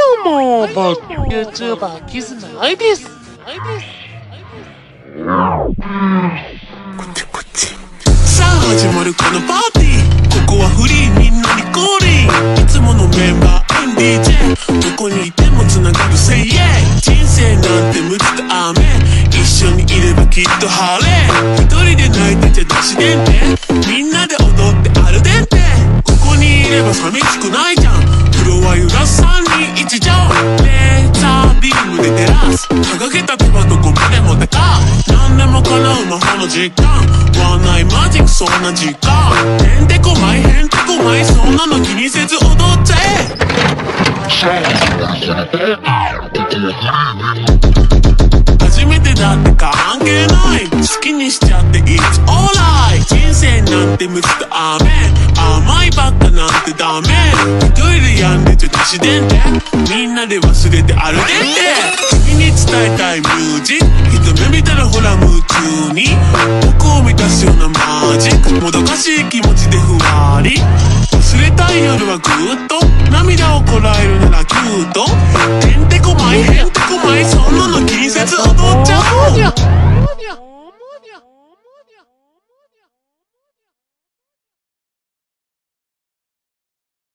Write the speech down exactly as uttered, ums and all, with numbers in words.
どうも、僕 YouTuber キズナアイです。 さあ始まるこのパーティー、ここはフリー、みんなに降臨。いつものメンバー エムディージェー、 どこにいてもつながる Say yeah。 人生なんて無知と雨、一緒にいればきっと晴れ。一人で泣いてちゃダシデンテ、みんなで踊ってアルデンテ。ここにいれば寂しくないじゃん。フロア揺らすさんにんいちじょう、レーザービームで照らす。掲げた手はどこまでもでかい。何でも叶う魔法の実感、ワンナイマジックそんな時間。へんてこまいへんてこまい、そんなの気にせず踊っちゃえ。初めてだって関係ない、好きにしちゃって It's alright。 人生なんて無知と雨、甘いばっかなんてダメ。一人で病んでちゃダシデンテ、みんなで忘れてアルデンテ。君に伝えたいミュージック、一目見たらほら夢中に、僕を満たすようなマジック。もどかしい気持ちでふわり、忘れたい夜はぐーっと涙をこらえるならキュート。へんてこまいへんてこまい、そんなの気にせず踊